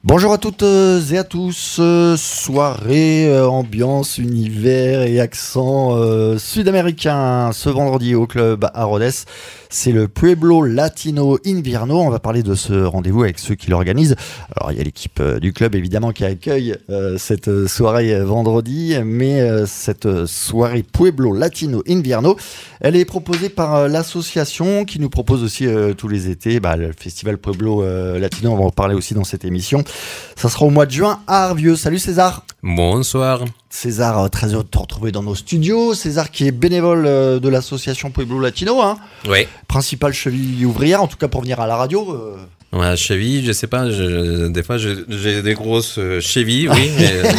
Bonjour à toutes et à tous, soirée, ambiance, univers et accent sud-américain ce vendredi au club à Rhodes. C'est le Pueblo Latino Invierno. On va parler de ce rendez-vous avec ceux qui l'organisent. Alors il y a l'équipe du club évidemment qui accueille cette soirée vendredi, mais cette soirée Pueblo Latino Invierno, elle est proposée par l'association qui nous propose aussi tous les étés le festival Pueblo Latino. On va en parler aussi dans cette émission. Ça sera au mois de juin à Arvieux. Salut César. Bonsoir. César, très heureux de te retrouver dans nos studios. César qui est bénévole de l'association Pueblo Latino, hein. Oui. Principale cheville ouvrière, en tout cas pour venir à la radio. Ouais, cheville, je sais pas, des fois j'ai des grosses chevilles, oui,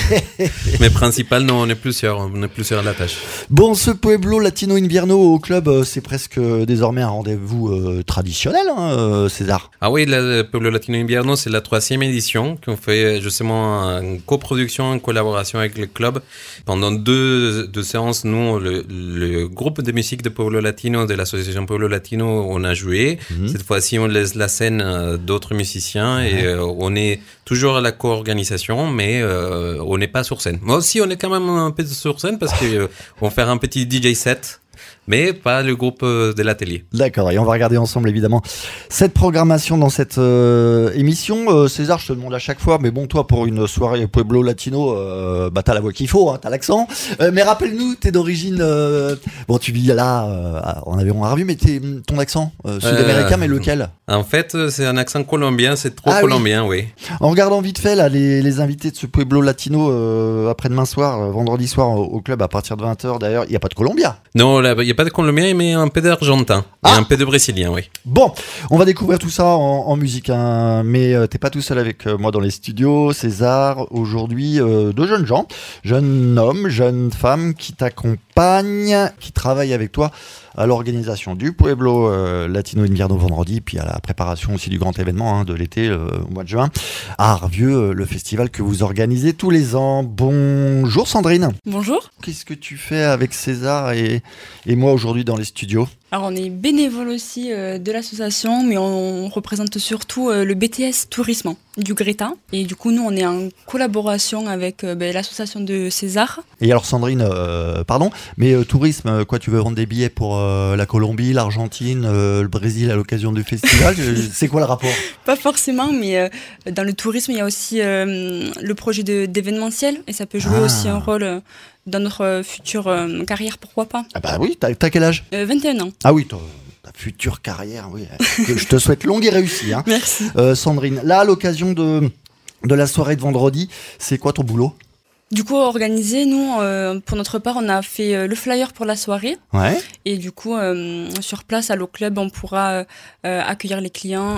mais principal, non, on est plusieurs à la tâche. Bon, ce Pueblo Latino Invierno au club, c'est presque désormais un rendez-vous traditionnel, hein, César. Ah oui, le Pueblo Latino Invierno, c'est la 3e édition qu'on fait justement en coproduction, en collaboration avec le club. Pendant deux séances, nous, le groupe de musique de Pueblo Latino, de l'association Pueblo Latino, on a joué. Cette fois-ci, on laisse la scène d'autres musiciens et on est toujours à la co-organisation, mais on n'est pas sur scène. Moi aussi, on est quand même un peu sur scène parce que on va faire un petit DJ set, mais pas le groupe de l'atelier. D'accord, et on va regarder ensemble évidemment cette programmation dans cette émission. César, je te demande à chaque fois, mais bon, toi pour une soirée Pueblo Latino, t'as la voix qu'il faut, hein, t'as l'accent. Mais rappelle-nous, t'es d'origine... bon, tu vis là, en Aveyron Arvieux, mais ton accent sud-américain, mais lequel ? En fait, c'est un accent colombien, c'est trop colombien, oui. En regardant vite fait là, les invités de ce Pueblo Latino après-demain soir, vendredi soir au club à partir de 20h, d'ailleurs, il n'y a pas de Colombien. Non, il n'y a pas de Colombien, mais un peu d'Argentin et un peu de Brésilien, oui. Bon, on va découvrir tout ça en musique, hein. Mais t'es pas tout seul avec moi dans les studios, César. Aujourd'hui, deux jeunes gens, jeunes hommes, jeunes femmes qui t'accompagnent, qui travaillent avec toi à l'organisation du Pueblo Latino Invierno vendredi, puis à la préparation aussi du grand événement de l'été au mois de juin à Arvieux, le festival que vous organisez tous les ans. Bonjour Sandrine. Bonjour. Qu'est-ce que tu fais avec César et moi aujourd'hui dans les studios ? Alors on est bénévole aussi de l'association, mais on représente surtout le BTS Tourisme du Greta. Et du coup, nous, on est en collaboration avec l'association de César. Et alors Sandrine, pardon, mais tourisme, quoi, tu veux vendre des billets pour la Colombie, l'Argentine, le Brésil à l'occasion du festival ? C'est quoi le rapport ? Pas forcément, mais dans le tourisme, il y a aussi le projet d'événementiel, et ça peut jouer aussi un rôle dans notre future carrière, pourquoi pas. Ah bah oui, t'as quel âge ? 21 ans. Ah oui, ta future carrière, oui. Que je te souhaite longue et réussie. Hein. Merci. Sandrine, là, à l'occasion de la soirée de vendredi, c'est quoi ton boulot ? Du coup, organisé, nous, pour notre part, on a fait le flyer pour la soirée. Ouais. Et du coup, sur place, à l'O Club, on pourra accueillir les clients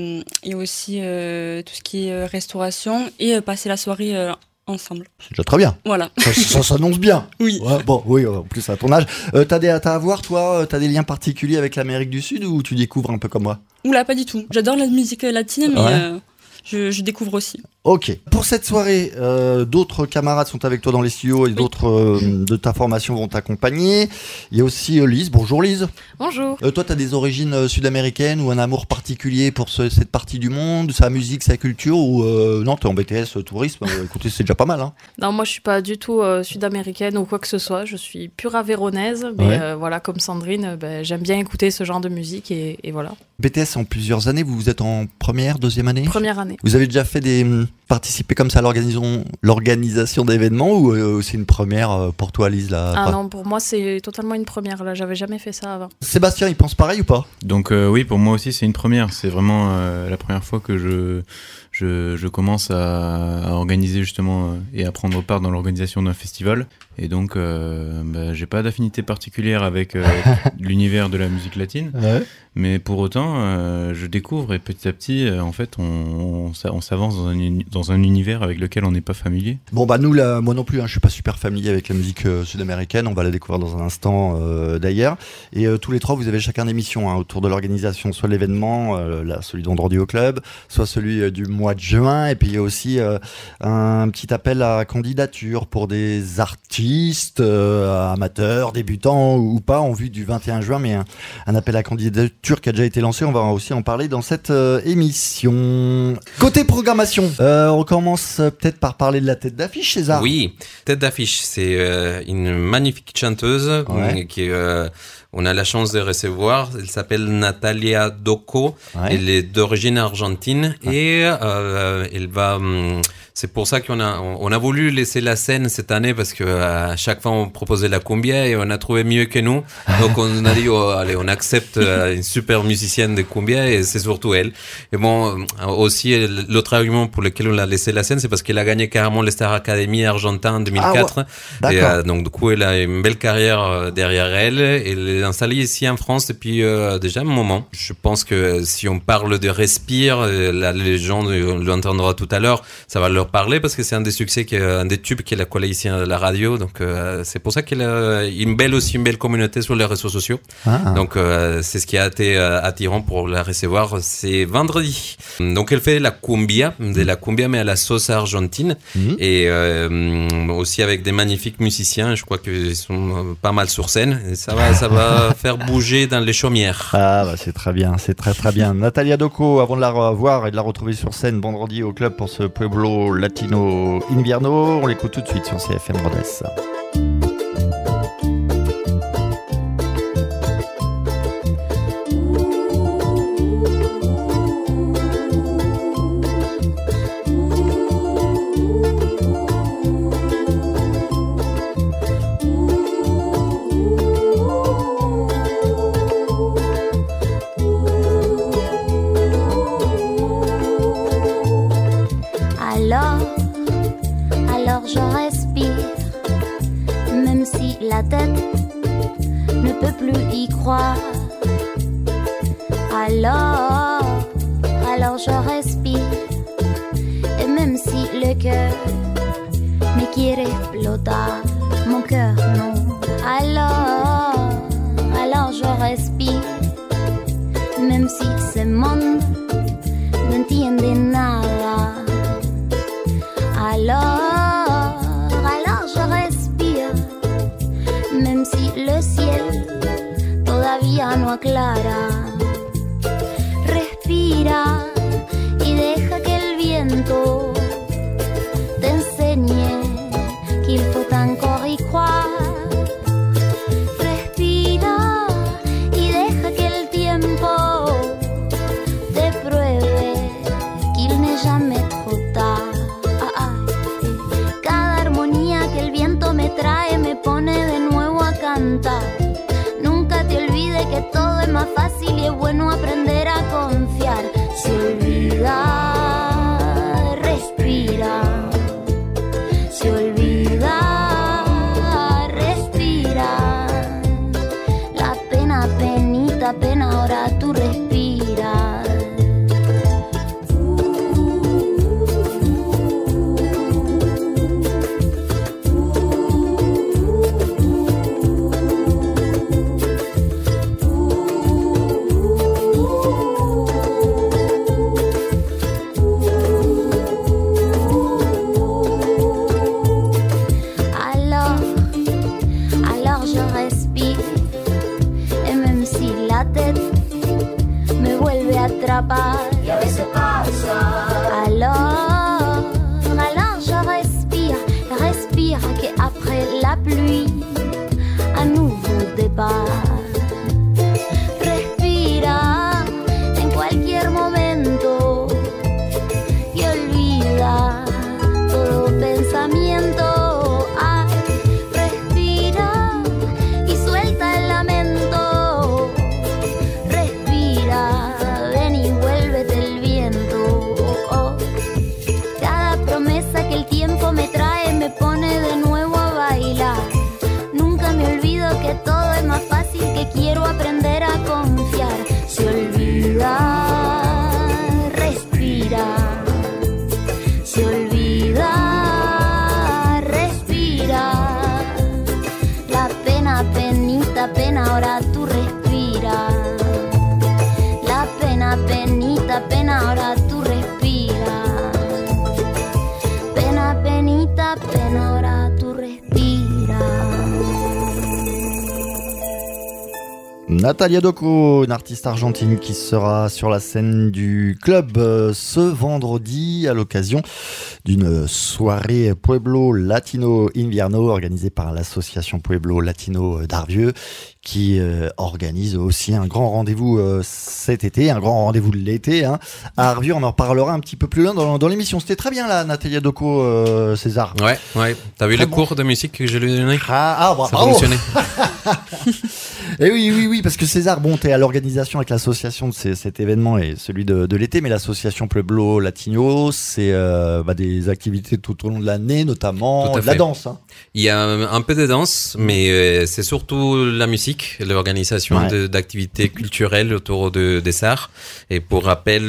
et aussi tout ce qui est restauration et passer la soirée ensemble. C'est déjà très bien. Voilà. Ça s'annonce bien. Oui. Ouais, bon, oui, en plus à ton âge. T'as à voir, toi, t'as des liens particuliers avec l'Amérique du Sud ou tu découvres un peu comme moi ? Oula, pas du tout. J'adore la musique latine, mais je découvre aussi. Ok. Pour cette soirée, d'autres camarades sont avec toi dans les studios et d'autres de ta formation vont t'accompagner. Il y a aussi Lise. Bonjour Lise. Bonjour. Toi, tu as des origines sud-américaines ou un amour particulier pour cette partie du monde, sa musique, sa culture ou non, tu es en BTS tourisme. Écoutez, c'est déjà pas mal. Hein. Non, moi je suis pas du tout sud-américaine ou quoi que ce soit. Je suis pure avéronaise. Mais voilà, comme Sandrine, j'aime bien écouter ce genre de musique et voilà. BTS en plusieurs années. Vous êtes en première, deuxième année ? Première année. Vous avez déjà fait participer comme ça à l'organisation d'événements ou c'est une première pour toi, Lise là, Ah non, pour moi c'est totalement une première. Là, j'avais jamais fait ça avant. Sébastien, il pense pareil ou pas ? Donc oui, pour moi aussi c'est une première. C'est vraiment la première fois que je commence à organiser justement et à prendre part dans l'organisation d'un festival. Et donc j'ai pas d'affinité particulière avec l'univers de la musique latine. Ouais. Mais pour autant, je découvre et petit à petit, en fait, on s'avance dans un univers avec lequel on n'est pas familier. Bon bah nous, là, moi non plus, je suis pas super familier avec la musique sud-américaine. On va la découvrir dans un instant d'ailleurs. Et tous les trois, vous avez chacun des missions autour de l'organisation, soit l'événement, celui de vendredi au club, soit celui du mois de juin. Et puis il y a aussi un petit appel à candidature pour des artistes pistes, amateurs, débutants ou pas, en vue du 21 juin, mais un appel à candidature qui a déjà été lancé. On va aussi en parler dans cette émission. Côté programmation, on commence peut-être par parler de la tête d'affiche, César. Oui, tête d'affiche, c'est une magnifique chanteuse qui on a la chance de recevoir. Elle s'appelle Natalia Doko. Ouais. Elle est d'origine argentine et elle va. C'est pour ça qu'on a voulu laisser la scène cette année parce que à chaque fois on proposait la cumbia et on a trouvé mieux que nous. Donc on a dit allez, on accepte une super musicienne de cumbia et c'est surtout elle. Et bon, aussi l'autre argument pour lequel on a laissé la scène, c'est parce qu'elle a gagné carrément les Star Academy argentin en 2004. Et donc du coup elle a une belle carrière derrière elle. Elle est installée ici en France depuis déjà un moment. Je pense que si on parle de Respire, les gens l'entendront tout à l'heure, ça va leur parler parce que c'est un des succès, un des tubes qu'elle a collé ici à la radio. Donc c'est pour ça qu'elle a une belle communauté sur les réseaux sociaux. Donc c'est ce qui a été attirant pour la recevoir. C'est vendredi. Donc elle fait de la cumbia mais à la sauce argentine et aussi avec des magnifiques musiciens. Je crois qu'ils sont pas mal sur scène. Et ça va faire bouger dans les chaumières. Ah bah c'est très bien, c'est très bien. Natalia Doko, avant de la revoir et de la retrouver sur scène vendredi au club pour ce Pueblo Latino Invierno, on l'écoute tout de suite sur CFM Rodez. Alors je respire, même si la tête ne peut plus y croire. Alors je respire, et même si le cœur me quiere explotar, mon cœur non. Alors je respire, même si ce monde no entiende nada. Alors je respire, même si le ciel todavía no aclara. Respira y deja que el viento te enseñe qu'il faut encore y croire. Respira y deja que el tiempo te pruebe qu'il n'est jamais trop tard. Me trae, me pone de nuevo a cantar. Nunca te olvides que todo es más fácil y es bueno aprender a confiar. Se olvida, respira. Se olvida, respira. La pena, penita, pena, ahora tú respiras. Y a veces pasa. Alors je respire que après la pluie, à nouveau départ. Respira en cualquier momento y olvida todo pensamiento. Respira y suelta el lamento. Respira. Del viento, cada promesa que el tiempo me trae me pone de nuevo a bailar. Nunca me olvido que todo es más fácil, que quiero aprender a confiar. Se olvida, respira. Se olvida, respira. La pena, penita, pena, ahora tú respiras. La pena, penita, pena, ahora tú respiras. Pena, penita, pena, ahora tú respiras. Natalia Doco, une artiste argentine qui sera sur la scène du club ce vendredi à l'occasion d'une soirée Pueblo Latino Invierno organisée par l'association Pueblo Latino d'Arvieux, qui organise aussi un grand rendez-vous cet été, un grand rendez-vous de l'été à Arvieux. On en reparlera un petit peu plus loin dans l'émission. C'était très bien là, Natalia Doco, César. Ouais. T'as vu très le cours de musique que je lui ai donné? Ça fonctionnait. Et oui, parce que César, t'es à l'organisation avec l'association de cet événement et celui de l'été, mais l'association Pueblo Latino, c'est des activités tout au long de l'année, notamment de la danse. Il y a un peu de danse, mais c'est surtout la musique, l'organisation d'activités culturelles autour des arts. Et pour rappel,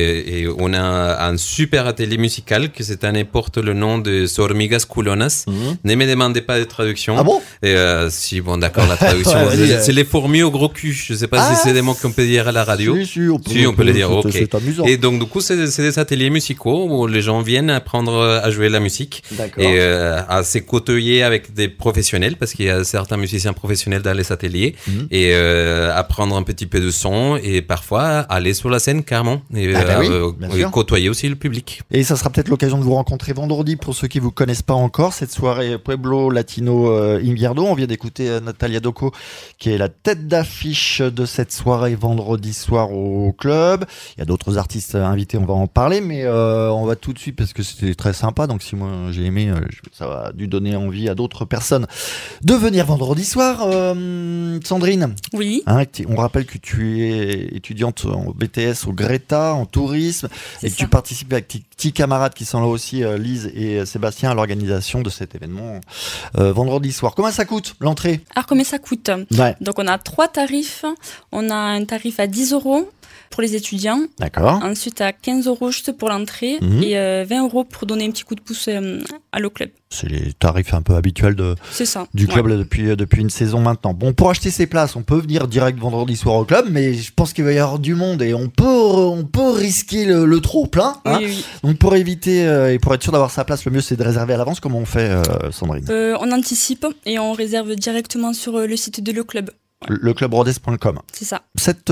on a un super atelier musical que cette année porte le nom de Hormigas Culonas. Ne me demandez pas de traduction. Ah bon? Et si, d'accord, la traduction, c'est les fourmis au gros cul. Je sais pas si c'est des mots qu'on peut dire à la radio. Si, on peut le dire, ok. C'est amusant. Et donc, du coup, c'est des ateliers musicaux où les gens viennent apprendre à jouer la musique. D'accord. Et à se côtoyer avec des professionnels, parce qu'il y a certains musiciens professionnels dans les ateliers, et apprendre un petit peu de son, et parfois aller sur la scène carrément, et côtoyer aussi le public. Et ça sera peut-être l'occasion de vous rencontrer vendredi pour ceux qui vous connaissent pas encore, cette soirée Pueblo Latino Invierno. On vient d'écouter Natalia Doco, qui est la tête d'affiche de cette soirée vendredi soir au club. Il y a d'autres artistes invités, on va en parler, mais on va tout de suite, parce que c'était très sympa, donc si moi j'ai aimé, ça va dû donner envie à d'autres personnes de venir vendredi soir. Sandrine, oui. On rappelle que tu es étudiante en BTS au Greta, en tourisme, et que tu participes avec tes petits camarades qui sont là aussi, Lise et Sébastien, à l'organisation de cet événement vendredi soir. Comment ça coûte l'entrée? Alors combien ça coûte? Donc on a 3 tarifs. On a un tarif à 10 € pour les étudiants. D'accord. Ensuite à 15 € juste pour l'entrée et 20 € pour donner un petit coup de pouce à le club. C'est les tarifs un peu habituels du club depuis une saison maintenant. Bon, pour acheter ses places, on peut venir direct vendredi soir au club, mais je pense qu'il va y avoir du monde et on peut risquer le trop plein. Oui. Donc pour éviter et pour être sûr d'avoir sa place, le mieux c'est de réserver à l'avance. Comment on fait, Sandrine? On anticipe et on réserve directement sur le site de le club. Leclubrodez.com. C'est ça. Cette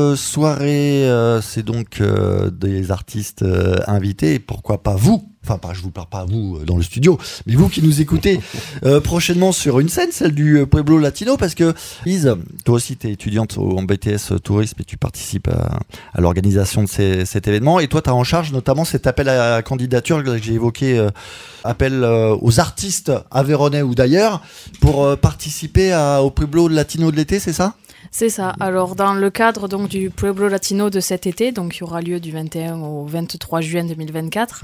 soirée, c'est donc des artistes invités, et pourquoi pas vous? Enfin, je vous parle pas à vous dans le studio, mais vous qui nous écoutez prochainement sur une scène, celle du Pueblo Latino, parce que Lise, toi aussi tu es étudiante en BTS Tourisme et tu participes à l'organisation de cet événement, et toi tu as en charge notamment cet appel à candidature que j'ai évoqué, appel aux artistes aveyronnais ou d'ailleurs, pour participer au Pueblo Latino de l'été, c'est ça? C'est ça. Alors, dans le cadre donc, du Pueblo Latino de cet été, donc qui aura lieu du 21 au 23 juin 2024,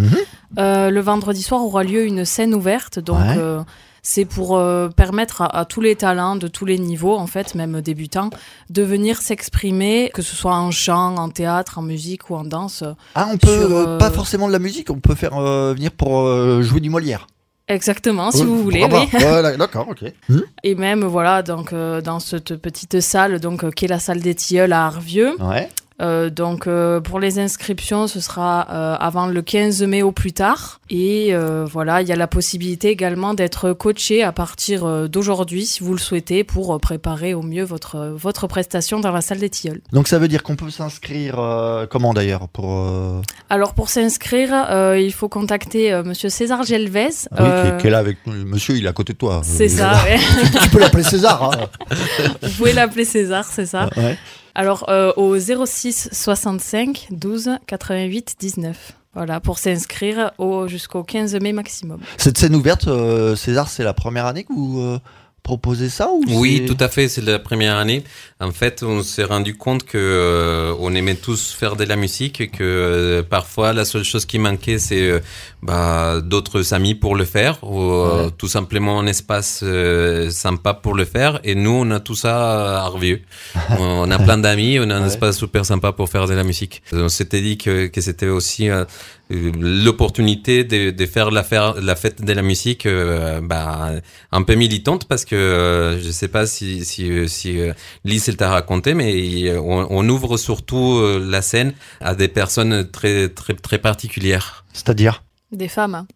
le vendredi soir aura lieu une scène ouverte. Donc, c'est pour permettre à tous les talents de tous les niveaux, en fait, même débutants, de venir s'exprimer, que ce soit en chant, en théâtre, en musique ou en danse. On peut pas forcément de la musique, on peut faire venir pour jouer du Molière. Exactement, si vous voulez. Oui. D'accord, ok. Et même, voilà, donc, dans cette petite salle, donc, qui est la salle des Tilleuls à Arvieux. Ouais. Donc, pour les inscriptions, ce sera avant le 15 mai au plus tard. Et voilà, il y a la possibilité également d'être coaché à partir d'aujourd'hui, si vous le souhaitez, pour préparer au mieux votre prestation dans la salle des Tilleuls. Donc, ça veut dire qu'on peut s'inscrire comment d'ailleurs Alors, pour s'inscrire, il faut contacter Monsieur César Gelvez. Qui est là avec nous. Monsieur, il est à côté de toi. C'est ça, ouais. Tu peux l'appeler César. Vous pouvez l'appeler César, c'est ça. Ouais. Alors, au 06 65 12 88 19. Voilà, pour s'inscrire jusqu'au 15 mai maximum. Cette scène ouverte, César, c'est la première année que vous proposez ça ou Oui, tout à fait, c'est la première année. En fait, on s'est rendu compte que on aimait tous faire de la musique et que parfois la seule chose qui manquait, c'est d'autres amis pour le faire ou tout simplement un espace sympa pour le faire. Et nous, on a tout ça à Arvieux. On a plein d'amis, on a un espace super sympa pour faire de la musique. On s'était dit que c'était aussi l'opportunité de faire la fête de la musique un peu militante, parce que je sais pas si Lise elle t'a raconté, mais on ouvre surtout la scène à des personnes très très très particulières. C'est-à-dire des femmes.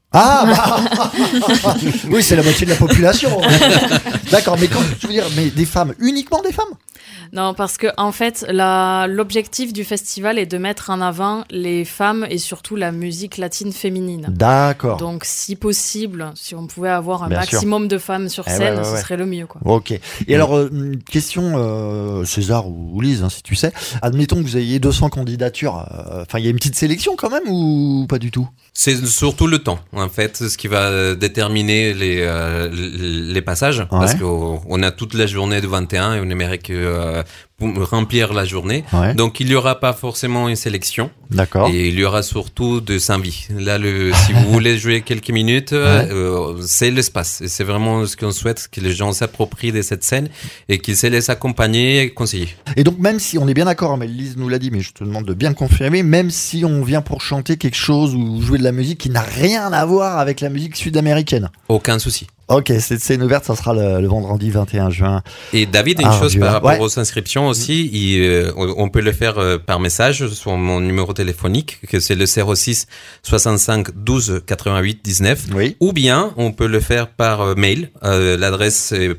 Oui, c'est la moitié de la population. D'accord, mais quand tu veux dire, mais des femmes, uniquement des femmes? Non, parce que en fait, l'objectif du festival est de mettre en avant les femmes et surtout la musique latine féminine. D'accord. Donc, si possible, si on pouvait avoir un Bien maximum de femmes sur scène, ce serait le mieux, quoi. Ok. Et alors, question César ou Lise, hein, si tu sais. Admettons que vous ayez 200 candidatures. Enfin, il y a une petite sélection quand même ou pas du tout? C'est surtout le temps, en fait, ce qui va déterminer les passages, parce qu'on a toute la journée de 21 et on aimerait que remplir la journée. Ouais. Donc, il n'y aura pas forcément une sélection. D'accord. Et il y aura surtout des envies. Là, si vous voulez jouer quelques minutes, c'est l'espace. Et c'est vraiment ce qu'on souhaite, que les gens s'approprient de cette scène et qu'ils se laissent accompagner et conseiller. Et donc, même si on est bien d'accord, mais Lise nous l'a dit, mais je te demande de bien confirmer, même si on vient pour chanter quelque chose ou jouer de la musique qui n'a rien à voir avec la musique sud-américaine. Aucun souci. Ok, cette scène ouverte, ça sera le vendredi 21 juin. Et David, une chose par rapport aux inscriptions aussi, on peut le faire par message sur mon numéro téléphonique, que c'est le 06 65 12 88 19. Oui. Ou bien, on peut le faire par mail. L'adresse est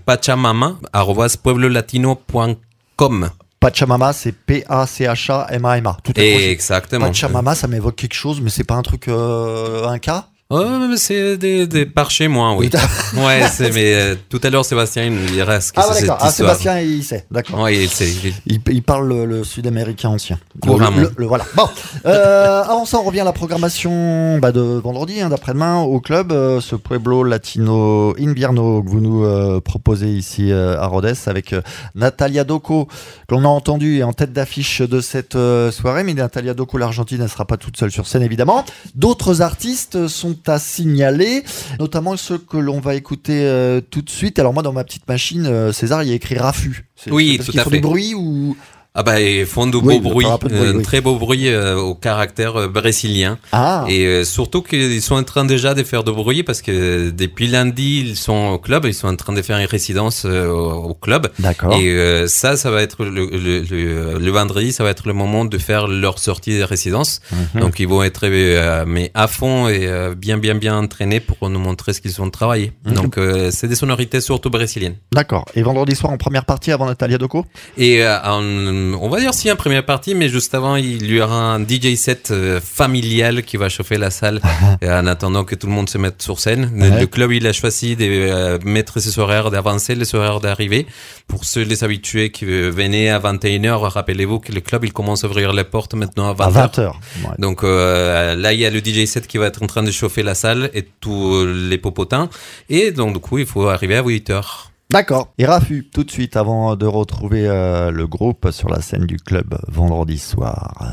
pachamama@pueblolatino.com. Pachamama, c'est P-A-C-H-A-M-A-M-A. Tout à fait. Exactement. Pachamama, ça m'évoque quelque chose, mais c'est pas un truc inca? C'est des par chez moi, oui. Ouais, mais tout à l'heure, Sébastien, il me dira ce que c'est cette histoire. Ah, Sébastien, il sait, d'accord. Oui, il sait. Il parle le sud-américain ancien. Couramment. Voilà. Bon, avant ça, on revient à la programmation de vendredi, d'après-demain, au club, ce Pueblo Latino Invierno que vous nous proposez ici à Rhodes, avec Natalia Doco, que l'on a entendu et en tête d'affiche de cette soirée. Mais Natalia Doco, l'Argentine, elle ne sera pas toute seule sur scène, évidemment. D'autres artistes sont à signaler, notamment ceux que l'on va écouter tout de suite. Alors moi, dans ma petite machine, César, il y a écrit Raffut. Oui, tout à fait. Ils font du bruit ou... Ah bah, ils font de beaux bruits, très beau bruit au caractère brésilien. Ah. Et surtout qu'ils sont en train déjà de faire de bruit parce que depuis lundi, ils sont au club, ils sont en train de faire une résidence au club. D'accord. Et ça va être le vendredi, ça va être le moment de faire leur sortie de résidence. Mm-hmm. Donc ils vont être mais à fond et bien entraînés pour nous montrer ce qu'ils ont travaillé. Mm-hmm. Donc c'est des sonorités surtout brésiliennes. D'accord. Et vendredi soir en première partie avant Natalia Doco? Et on va dire si en première partie, mais juste avant, il y aura un DJ set familial qui va chauffer la salle en attendant que tout le monde se mette sur scène. Ouais. Le club, il a choisi de mettre ses horaires, d'avancer les horaires d'arrivée. Pour ceux les habitués qui venaient à 21h, rappelez-vous que le club, il commence à ouvrir les portes maintenant à 20h. Ouais. Donc là, il y a le DJ set qui va être en train de chauffer la salle et tous les popotins. Et donc, du coup, il faut arriver à 8h. D'accord. Et Raffut, tout de suite, avant de retrouver le groupe sur la scène du club vendredi soir.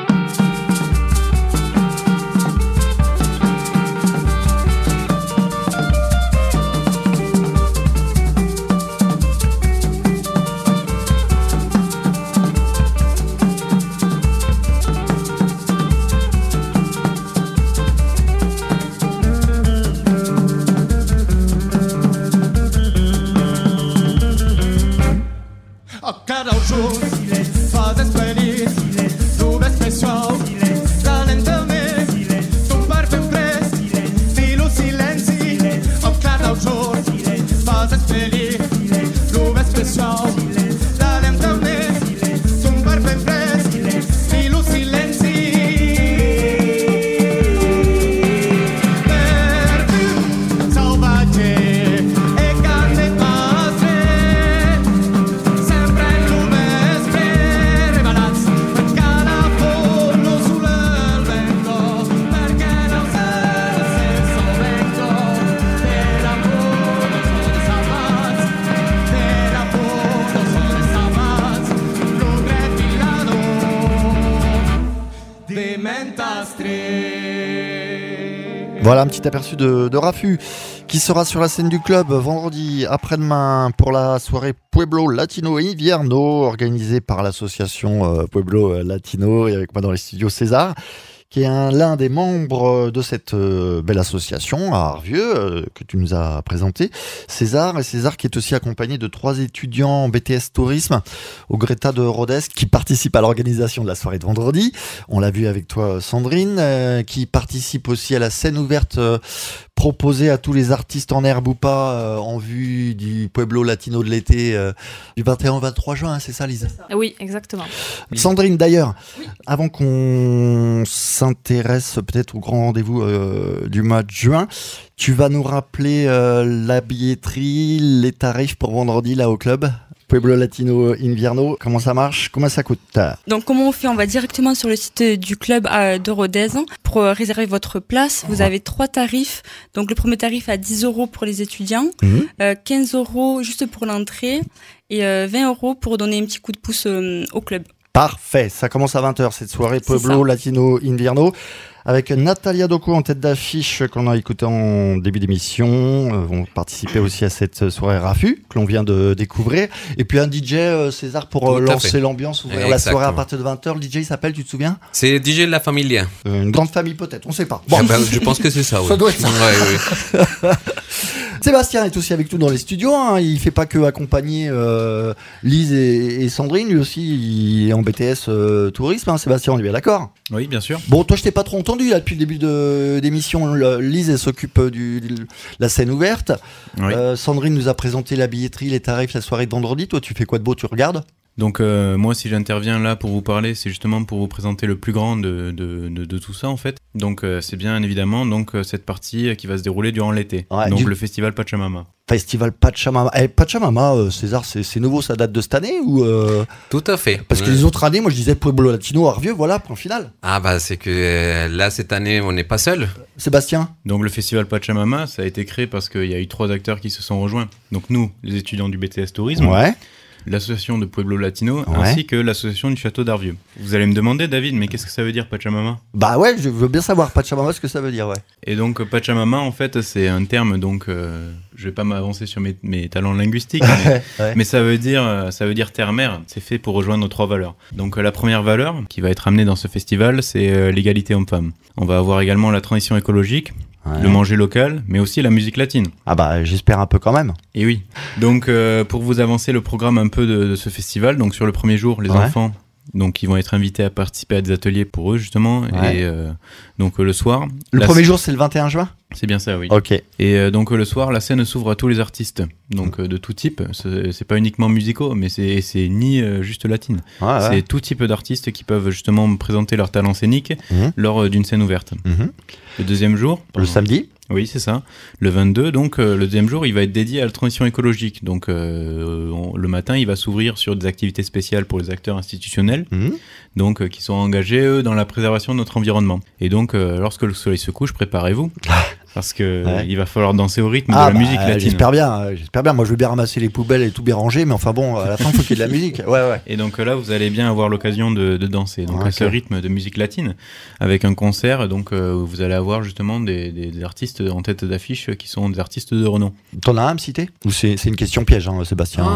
Fazes feliz, tu ves especial, talentame, tu parve fres, filo silenci, o cada jour, fazes feliz, tu ves especial, talentame, tu parve fres, filo silenci. Perdu, salvaje, e carne pase, sempre Voilà un petit aperçu de Raffut qui sera sur la scène du club vendredi après-demain pour la soirée Pueblo Latino Invierno organisée par l'association Pueblo Latino et avec moi dans les studios César qui est l'un des membres de cette belle association à Arvieux, que tu nous as présenté. César qui est aussi accompagné de 3 étudiants en BTS Tourisme au Greta de Rodez, qui participent à l'organisation de la soirée de vendredi. On l'a vu avec toi, Sandrine, qui participe aussi à la scène ouverte proposée à tous les artistes en herbe ou pas en vue du Pueblo Latino de l'été du 21 au 23 juin, c'est ça, Lise? Oui, exactement. Sandrine, d'ailleurs, avant qu'on s'intéresse peut-être au grand rendez-vous du mois de juin, tu vas nous rappeler la billetterie, les tarifs pour vendredi là au club Pueblo Latino Invierno. Comment ça marche? Comment ça coûte? Donc comment on fait? On va directement sur le site du club de Rodez pour réserver votre place. Vous avez 3 tarifs. Donc le premier tarif à 10 € pour les étudiants, 15 € juste pour l'entrée et 20 € pour donner un petit coup de pouce au club. Parfait, ça commence à 20h cette soirée Pueblo Latino Invierno avec Natalia Doko en tête d'affiche qu'on a écouté en début d'émission. Vont participer aussi à cette soirée Rafu que l'on vient de découvrir. Et puis un DJ, César, pour lancer l'ambiance, ouvrir la soirée à partir de 20h. Le DJ il s'appelle, tu te souviens? C'est DJ La Familia. Une grande famille peut-être, on sait pas. Bon. Je pense que c'est ça, oui. Ça doit être ça. Ouais. Sébastien est aussi avec nous dans les studios, hein. Il fait pas que accompagner Lise et Sandrine, lui aussi il est en BTS tourisme, hein. Sébastien, on est bien d'accord? Oui, bien sûr. Bon, toi je t'ai pas trop entendu là depuis le début d'émission. Lise elle s'occupe de la scène ouverte. Oui. Sandrine nous a présenté la billetterie, les tarifs, la soirée de vendredi. Toi tu fais quoi de beau? Tu regardes? Donc moi, si j'interviens là pour vous parler, c'est justement pour vous présenter le plus grand de tout ça en fait. Donc c'est bien évidemment cette partie qui va se dérouler durant l'été. Ouais, donc le festival Pachamama. Festival Pachamama. Pachamama, César, c'est nouveau, ça date de cette année ou Tout à fait. Parce que les autres années, moi je disais Pueblo Latino, Arvieux, voilà, point final. Ah bah c'est que là cette année on n'est pas seul. Sébastien? Donc le festival Pachamama, ça a été créé parce qu'il y a eu 3 acteurs qui se sont rejoints. Donc nous, les étudiants du BTS Tourisme. Ouais. L'association de Pueblo Latino, ainsi que l'association du Château d'Arvieux. Vous allez me demander, David, mais qu'est-ce que ça veut dire Pachamama? Bah ouais, je veux bien savoir Pachamama, ce que ça veut dire, ouais. Et donc Pachamama, en fait, c'est un terme, donc je vais pas m'avancer sur mes talents linguistiques, mais ça veut dire terre-mère. C'est fait pour rejoindre nos 3 valeurs. Donc la première valeur qui va être amenée dans ce festival, c'est l'égalité homme-femme. On va avoir également la transition écologique, le manger local, mais aussi la musique latine. Ah bah j'espère un peu quand même. Et oui. Donc pour vous avancer le programme un peu de ce festival, donc sur le premier jour, les enfants, donc ils vont être invités à participer à des ateliers pour eux justement, et donc le soir. Le premier jour c'est le 21 juin? C'est bien ça, oui. Ok. Et donc le soir, la scène s'ouvre à tous les artistes, donc de tout type. C'est pas uniquement musicaux, mais c'est ni juste latine. C'est tout type d'artistes qui peuvent justement présenter leur talent scénique lors d'une scène ouverte. Le deuxième jour, le samedi. Oui, c'est ça. Le 22, donc le deuxième jour, il va être dédié à la transition écologique. Donc le matin, il va s'ouvrir sur des activités spéciales pour les acteurs institutionnels, donc qui sont engagés eux dans la préservation de notre environnement. Et donc lorsque le soleil se couche, préparez-vous. Parce que il va falloir danser au rythme de la musique latine. J'espère bien. Moi, je veux bien ramasser les poubelles et tout bien ranger, mais enfin bon, à la fin, il faut qu'il y ait de la musique. Ouais. Et donc là, vous allez bien avoir l'occasion de danser. Donc à ce rythme de musique latine, avec un concert, donc vous allez avoir justement des artistes en tête d'affiche qui sont des artistes de renom. T'en as un à me citer? Ou c'est une question piège, hein, Sébastien?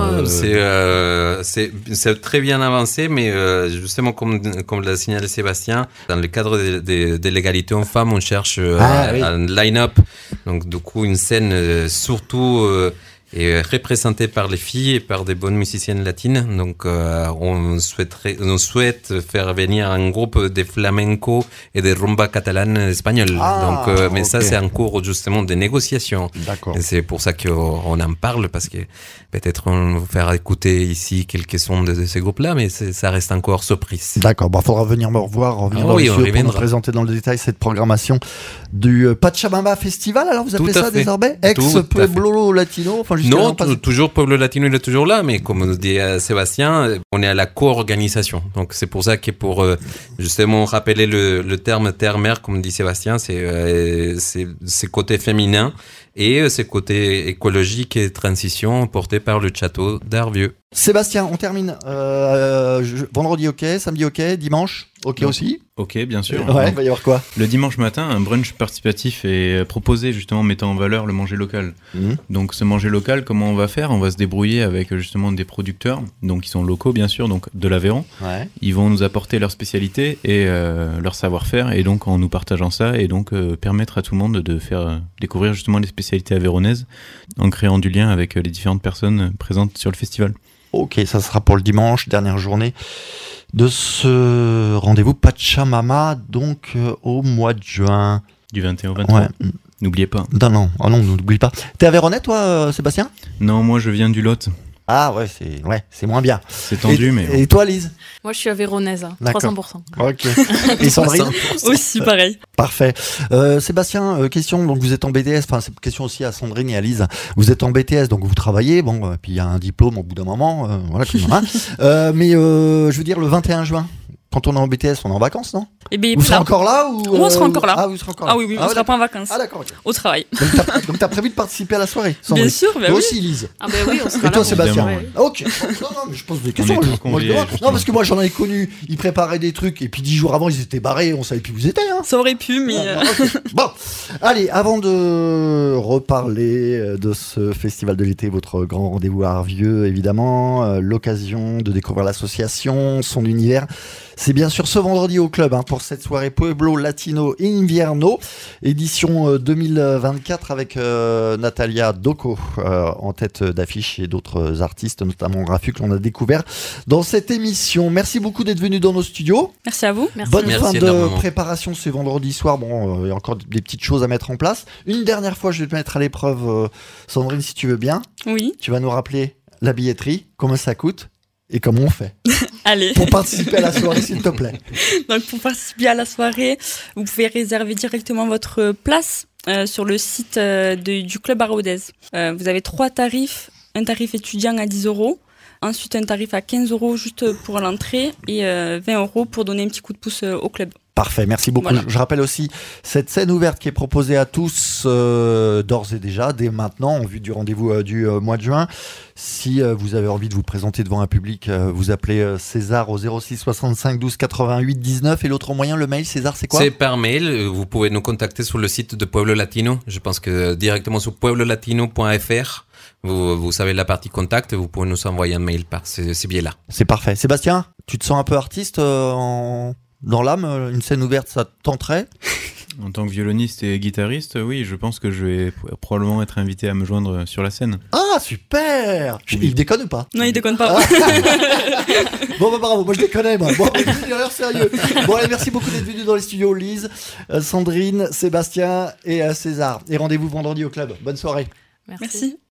C'est très bien avancé, mais justement comme l'a signalé Sébastien, dans le cadre de l'égalité hommes-femmes, on cherche un line-up. Donc du coup une scène surtout est représentée par les filles et par des bonnes musiciennes latines. Donc on souhaite faire venir un groupe de flamenco et de rumba catalane espagnole. Mais ça c'est en cours justement de négociations. D'accord. Et c'est pour ça qu'on en parle, parce que peut-être on va vous faire écouter ici quelques sons de ces groupes-là, mais ça reste encore surprise. D'accord, faudra venir me revoir, revenir dans le studio pour nous présenter dans le détail cette programmation du Pachamama Festival. Alors vous appelez ça désormais ex-Pueblo Latino? Non, toujours Pueblo Latino, il est toujours là, mais comme dit Sébastien, on est à la co-organisation. Donc c'est pour ça que pour justement rappeler le terme terre-mère, comme dit Sébastien, c'est côté féminin et c'est côté écologique et transition porté par le château d'Arvieux. Sébastien, on termine. Vendredi, ok. Samedi, ok. Dimanche, ok aussi. Ok, bien sûr. Ouais, il va y avoir quoi? Le dimanche matin, un brunch participatif est proposé, justement, mettant en valeur le manger local. Donc, ce manger local, comment on va faire? On va se débrouiller avec, justement, des producteurs, donc qui sont locaux, bien sûr, donc de l'Aveyron. Ouais. Ils vont nous apporter leur spécialité et leur savoir-faire, et donc, en nous partageant ça, et donc, permettre à tout le monde de faire découvrir, justement, les spécialités avéronaises, en créant du lien avec les différentes personnes présentes sur le festival. Ok, ça sera pour le dimanche, dernière journée de ce rendez-vous Pachamama, donc au mois de juin. Du 21 au 23. Ouais. N'oubliez pas. Non, n'oublie pas. T'es Aveyronnais, toi, Sébastien? Non, moi je viens du Lot. Ah ouais, c'est moins bien. C'est tendu, mais... Et toi, Lise? Moi, je suis avéronnaise, D'accord. 300%. Ok. Et Sandrine? Aussi, pareil. Parfait. Sébastien, question, donc vous êtes en BTS, enfin c'est une question aussi à Sandrine et à Lise. Vous êtes en BTS, donc vous travaillez, puis il y a un diplôme au bout d'un moment, voilà, mais je veux dire le 21 juin, quand on est en BTS, on est en vacances, non? Et bien, vous serez encore là ou on sera encore là. Ah, vous serez encore là. Ah oui, on sera pas en vacances. Ah d'accord, ok. Au travail. Donc t'as prévu de participer à la soirée, Sandrine? Bien sûr, bah toi oui. aussi, Lise. Ah ben oui, on sera là. Et toi, Sébastien? Évidemment, Ok. Non, mais je pose des questions. On est tous conviés, Non, parce que moi, j'en ai connu. Ils préparaient des trucs et puis 10 jours avant, ils étaient barrés. On savait plus où vous étiez. Hein. Ça aurait pu, mais... Ok. Bon, allez, avant de reparler de ce festival de l'été, votre grand rendez-vous à Arvieux, évidemment, l'occasion de découvrir l'association, son univers. C'est bien sûr ce vendredi au club pour cette soirée Pueblo Latino Invierno, édition 2024 avec Natalia Doko en tête d'affiche et d'autres artistes, notamment Rafu, que l'on a découvert dans cette émission. Merci beaucoup d'être venu dans nos studios. Merci à vous. Merci. Bonne Merci fin de énormément. préparation ce vendredi soir. Bon, il y a encore des petites choses à mettre en place. Une dernière fois, je vais te mettre à l'épreuve, Sandrine, si tu veux bien. Oui, Tu vas nous rappeler la billetterie, comment ça coûte et comment on fait allez. pour participer à la soirée, s'il te plaît. Donc pour participer à la soirée, vous pouvez réserver directement votre place sur le site du club à Rodez. Vous avez 3 tarifs. Un tarif étudiant à 10 €. Ensuite, un tarif à 15 € juste pour l'entrée et 20 € pour donner un petit coup de pouce au club. Parfait, merci beaucoup. Voilà. Je rappelle aussi cette scène ouverte qui est proposée à tous d'ores et déjà, dès maintenant, en vue du rendez-vous du mois de juin. Si vous avez envie de vous présenter devant un public, vous appelez César au 06 65 12 88 19. Et l'autre moyen, le mail, César, c'est quoi? C'est par mail. Vous pouvez nous contacter sur le site de Pueblo Latino. Je pense que directement sur pueblolatino.fr. Vous savez la partie contact, vous pouvez nous envoyer un mail par ces biais-là. C'est parfait. Sébastien, tu te sens un peu artiste dans l'âme? Une scène ouverte, ça te tenterait? En tant que violoniste et guitariste, oui, je pense que je vais probablement être invité à me joindre sur la scène. Ah, super! Il déconne ou pas? Non, il déconne pas. Bon, bravo, moi je déconne, moi. Bon, sérieux. Bon, allez, merci beaucoup d'être venus dans les studios, Lise, Sandrine, Sébastien et César. Et rendez-vous vendredi au club. Bonne soirée. Merci.